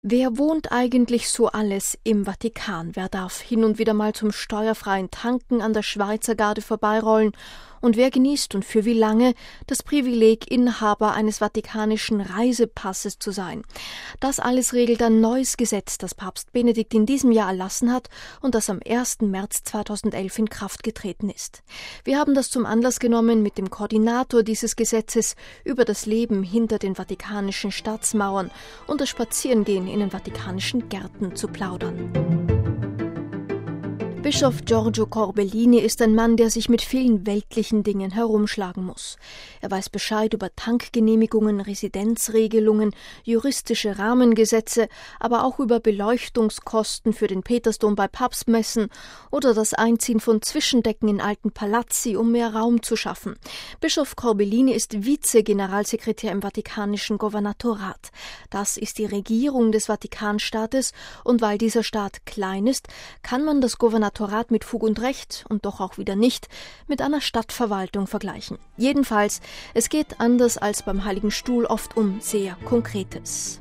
Wer wohnt eigentlich so alles im Vatikan? Wer darf hin und wieder mal zum steuerfreien Tanken an der Schweizer Garde vorbeirollen? Und wer genießt und für wie lange das Privileg, Inhaber eines vatikanischen Reisepasses zu sein? Das alles regelt ein neues Gesetz, das Papst Benedikt in diesem Jahr erlassen hat und das am 1. März 2011 in Kraft getreten ist. Wir haben das zum Anlass genommen, mit dem Koordinator dieses Gesetzes über das Leben hinter den vatikanischen Staatsmauern und das Spazierengehen in den vatikanischen Gärten zu plaudern. Bischof Giorgio Corbellini ist ein Mann, der sich mit vielen weltlichen Dingen herumschlagen muss. Er weiß Bescheid über Tankgenehmigungen, Residenzregelungen, juristische Rahmengesetze, aber auch über Beleuchtungskosten für den Petersdom bei Papstmessen oder das Einziehen von Zwischendecken in alten Palazzi, um mehr Raum zu schaffen. Bischof Corbellini ist Vize-Generalsekretär im Vatikanischen Gouvernatorat. Das ist die Regierung des Vatikanstaates, und weil dieser Staat klein ist, kann man das Gouvernatorat mit Fug und Recht und doch auch wieder nicht mit einer Stadtverwaltung vergleichen. Jedenfalls, es geht anders als beim Heiligen Stuhl oft um sehr Konkretes.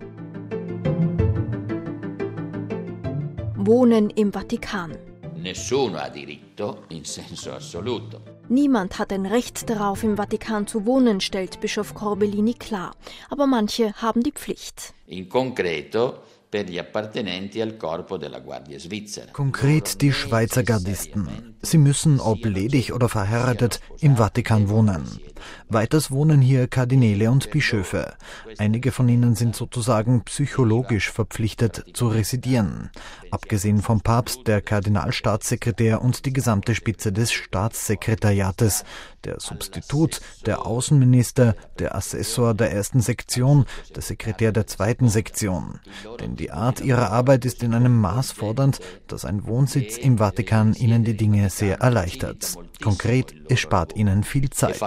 Wohnen im Vatikan. Nessuno ha diritto in senso assoluto. Niemand hat ein Recht darauf, im Vatikan zu wohnen, stellt Bischof Corbellini klar. Aber manche haben die Pflicht. In concreto per gli appartenenti al corpo della Guardia Svizzera. Konkret die Schweizer Gardisten. Sie müssen, ob ledig oder verheiratet, im Vatikan wohnen. Weiters wohnen hier Kardinäle und Bischöfe. Einige von ihnen sind sozusagen psychologisch verpflichtet zu residieren. Abgesehen vom Papst, der Kardinalstaatssekretär und die gesamte Spitze des Staatssekretariates, der Substitut, der Außenminister, der Assessor der ersten Sektion, der Sekretär der zweiten Sektion. Denn die Art ihrer Arbeit ist in einem Maß fordernd, dass ein Wohnsitz im Vatikan ihnen die Dinge sehr erleichtert. Konkret, es spart ihnen viel Zeit.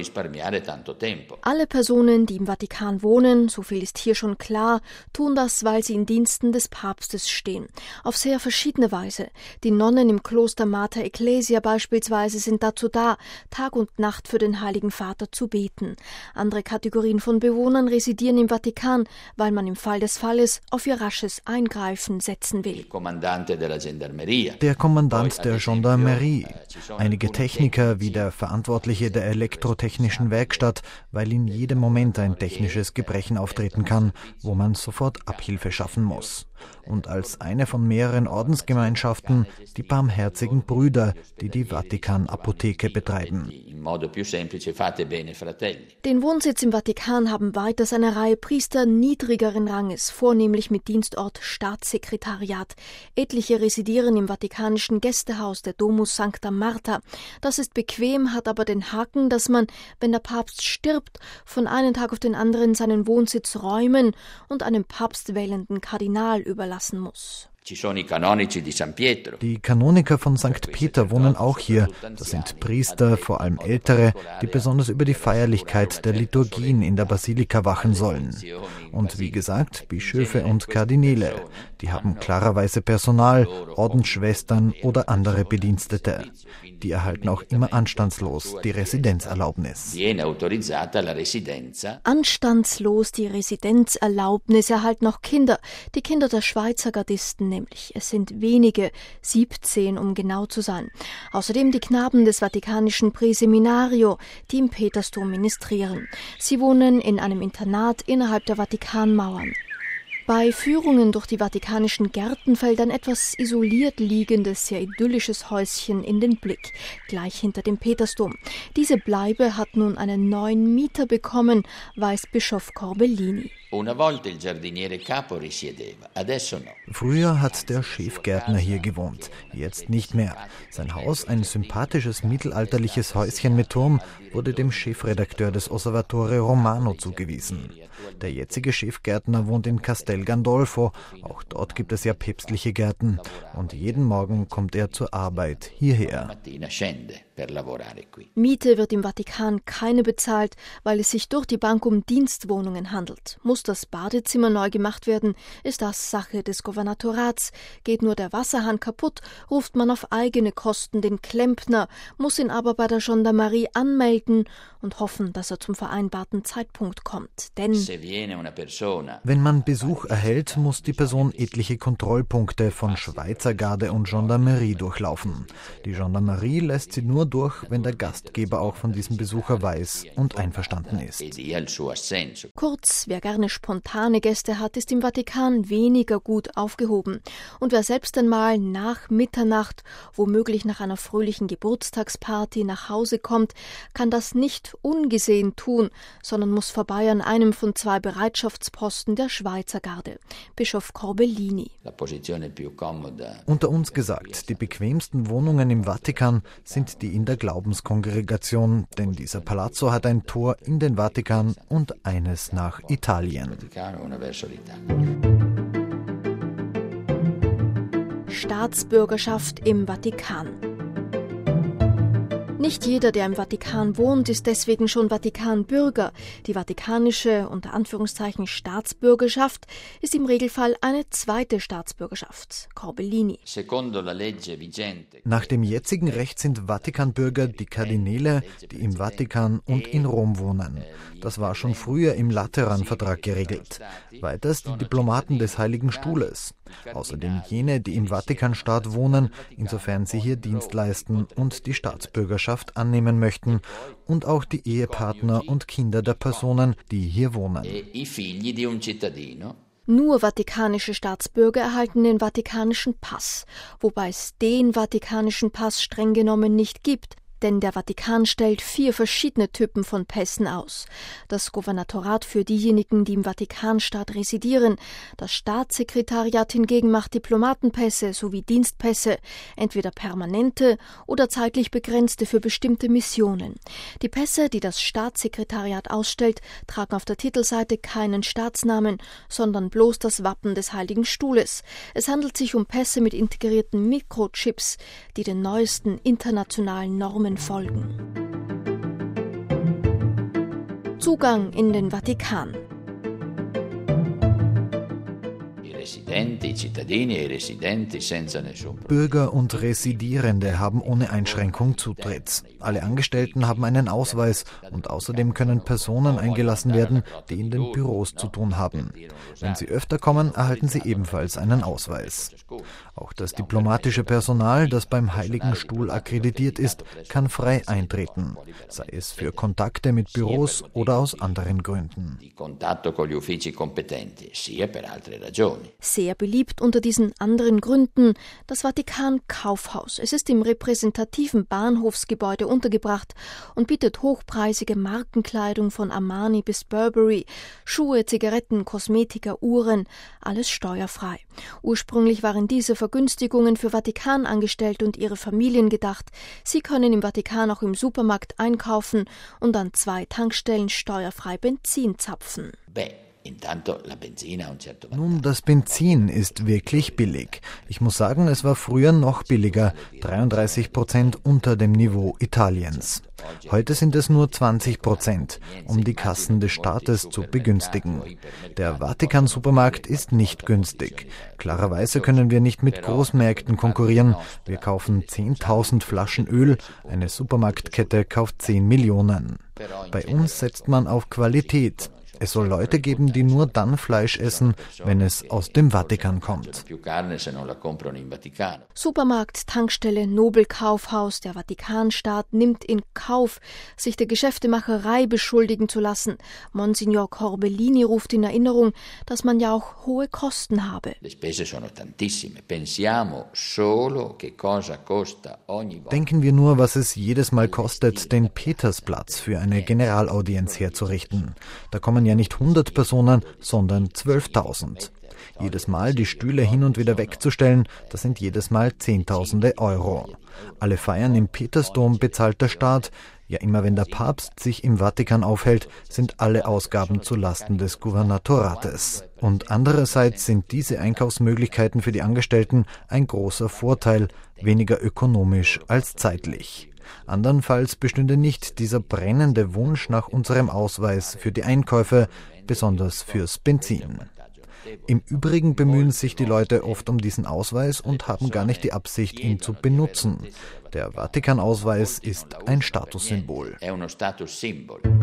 Alle Personen, die im Vatikan wohnen, so viel ist hier schon klar, tun das, weil sie in Diensten des Papstes stehen. Auf sehr verschiedene Weise. Die Nonnen im Kloster Mater Ecclesia beispielsweise sind dazu da, Tag und Nacht für den Heiligen Vater zu beten. Andere Kategorien von Bewohnern residieren im Vatikan, weil man im Fall des Falles auf ihr rasches Eingreifen setzen will. Der Kommandant der Gendarmerie, einige Techniker wie der Verantwortliche der elektrotechnischen Werkstatt, weil in jedem Moment ein technisches Gebrechen auftreten kann, wo man sofort Abhilfe schaffen muss. Und als eine von mehreren Ordensgemeinschaften die Barmherzigen Brüder, die die Vatikan-Apotheke betreiben. Den Wohnsitz im Vatikan haben weiters eine Reihe Priester niedrigeren Ranges, vornehmlich mit Dienstort Staatssekretariat. Etliche residieren im vatikanischen Gästehaus der Domus Sancta Marta. Das ist bequem, hat aber den Haken, dass man, wenn der Papst stirbt, von einem Tag auf den anderen seinen Wohnsitz räumen und einem papstwählenden Kardinal überlassen muss. Die Kanoniker von St. Peter wohnen auch hier. Das sind Priester, vor allem Ältere, die besonders über die Feierlichkeit der Liturgien in der Basilika wachen sollen. Und wie gesagt, Bischöfe und Kardinäle. Die haben klarerweise Personal, Ordensschwestern oder andere Bedienstete. Die erhalten auch immer anstandslos die Residenzerlaubnis. Anstandslos die Residenzerlaubnis erhalten auch Kinder, die Kinder der Schweizer Gardisten nämlich. Es sind wenige, 17, um genau zu sein. Außerdem die Knaben des Vatikanischen Präseminario, die im Petersdom ministrieren. Sie wohnen in einem Internat innerhalb der Vatikanmauern. Bei Führungen durch die vatikanischen Gärten fällt ein etwas isoliert liegendes, sehr idyllisches Häuschen in den Blick, gleich hinter dem Petersdom. Diese Bleibe hat nun einen neuen Mieter bekommen, weiß Bischof Corbellini. Früher hat der Chefgärtner hier gewohnt, jetzt nicht mehr. Sein Haus, ein sympathisches mittelalterliches Häuschen mit Turm, wurde dem Chefredakteur des Osservatore Romano zugewiesen. Der jetzige Chefgärtner wohnt in Castel Gandolfo, auch dort gibt es ja päpstliche Gärten. Und jeden Morgen kommt er zur Arbeit hierher. Miete wird im Vatikan keine bezahlt, weil es sich durch die Bank um Dienstwohnungen handelt. Muss das Badezimmer neu gemacht werden, ist das Sache des Gouvernatorats. Geht nur der Wasserhahn kaputt, ruft man auf eigene Kosten den Klempner, muss ihn aber bei der Gendarmerie anmelden und hoffen, dass er zum vereinbarten Zeitpunkt kommt. Denn wenn man Besuch erhält, muss die Person etliche Kontrollpunkte von Schweizer Garde und Gendarmerie durchlaufen. Die Gendarmerie lässt sie nur durch, wenn der Gastgeber auch von diesem Besucher weiß und einverstanden ist. Kurz, wer gerne spontane Gäste hat, ist im Vatikan weniger gut aufgehoben. Und wer selbst einmal nach Mitternacht, womöglich nach einer fröhlichen Geburtstagsparty nach Hause kommt, kann das nicht ungesehen tun, sondern muss vorbei an einem von 2 Bereitschaftsposten der Schweizer Garde. Bischof Corbellini. Unter uns gesagt, die bequemsten Wohnungen im Vatikan sind die in der Glaubenskongregation, denn dieser Palazzo hat ein Tor in den Vatikan und eines nach Italien. Staatsbürgerschaft im Vatikan. Nicht jeder, der im Vatikan wohnt, ist deswegen schon Vatikanbürger. Die vatikanische, unter Anführungszeichen, Staatsbürgerschaft ist im Regelfall eine zweite Staatsbürgerschaft. Corbellini. Nach dem jetzigen Recht sind Vatikanbürger die Kardinäle, die im Vatikan und in Rom wohnen. Das war schon früher im Lateranvertrag geregelt. Weiters die Diplomaten des Heiligen Stuhles. Außerdem jene, die im Vatikanstaat wohnen, insofern sie hier Dienst leisten und die Staatsbürgerschaft annehmen möchten, und auch die Ehepartner und Kinder der Personen, die hier wohnen. Nur vatikanische Staatsbürger erhalten den vatikanischen Pass, wobei es den vatikanischen Pass streng genommen nicht gibt. Denn der Vatikan stellt 4 verschiedene Typen von Pässen aus. Das Gouvernorat für diejenigen, die im Vatikanstaat residieren. Das Staatssekretariat hingegen macht Diplomatenpässe sowie Dienstpässe, entweder permanente oder zeitlich begrenzte für bestimmte Missionen. Die Pässe, die das Staatssekretariat ausstellt, tragen auf der Titelseite keinen Staatsnamen, sondern bloß das Wappen des Heiligen Stuhles. Es handelt sich um Pässe mit integrierten Mikrochips, die den neuesten internationalen Normen folgen. Zugang in den Vatikan. Bürger und Residierende haben ohne Einschränkung Zutritt. Alle Angestellten haben einen Ausweis und außerdem können Personen eingelassen werden, die in den Büros zu tun haben. Wenn sie öfter kommen, erhalten sie ebenfalls einen Ausweis. Auch das diplomatische Personal, das beim Heiligen Stuhl akkreditiert ist, kann frei eintreten, sei es für Kontakte mit Büros oder aus anderen Gründen. Sehr beliebt unter diesen anderen Gründen das Vatikan Kaufhaus. Es ist im repräsentativen Bahnhofsgebäude untergebracht und bietet hochpreisige Markenkleidung von Armani bis Burberry, Schuhe, Zigaretten, Kosmetika, Uhren, alles steuerfrei. Ursprünglich waren diese Vergünstigungen für Vatikanangestellte und ihre Familien gedacht. Sie können im Vatikan auch im Supermarkt einkaufen und an 2 Tankstellen steuerfrei Benzin zapfen. Nun, das Benzin ist wirklich billig. Ich muss sagen, es war früher noch billiger, 33% unter dem Niveau Italiens. Heute sind es nur 20%, um die Kassen des Staates zu begünstigen. Der Vatikan-Supermarkt ist nicht günstig. Klarerweise können wir nicht mit Großmärkten konkurrieren. Wir kaufen 10.000 Flaschen Öl, eine Supermarktkette kauft 10 Millionen. Bei uns setzt man auf Qualität. Es soll Leute geben, die nur dann Fleisch essen, wenn es aus dem Vatikan kommt. Supermarkt, Tankstelle, Nobelkaufhaus, der Vatikanstaat nimmt in Kauf, sich der Geschäftemacherei beschuldigen zu lassen. Monsignor Corbellini ruft in Erinnerung, dass man ja auch hohe Kosten habe. Denken wir nur, was es jedes Mal kostet, den Petersplatz für eine Generalaudienz herzurichten. Da kommen ja nicht 100 Personen, sondern 12.000. Jedes Mal die Stühle hin und wieder wegzustellen, das sind jedes Mal Zehntausende Euro. Alle Feiern im Petersdom bezahlt der Staat. Ja, immer wenn der Papst sich im Vatikan aufhält, sind alle Ausgaben zu Lasten des Gouvernatorates. Und andererseits sind diese Einkaufsmöglichkeiten für die Angestellten ein großer Vorteil, weniger ökonomisch als zeitlich. Andernfalls bestünde nicht dieser brennende Wunsch nach unserem Ausweis für die Einkäufe, besonders fürs Benzin. Im Übrigen bemühen sich die Leute oft um diesen Ausweis und haben gar nicht die Absicht, ihn zu benutzen. Der Vatikanausweis ist ein Statussymbol.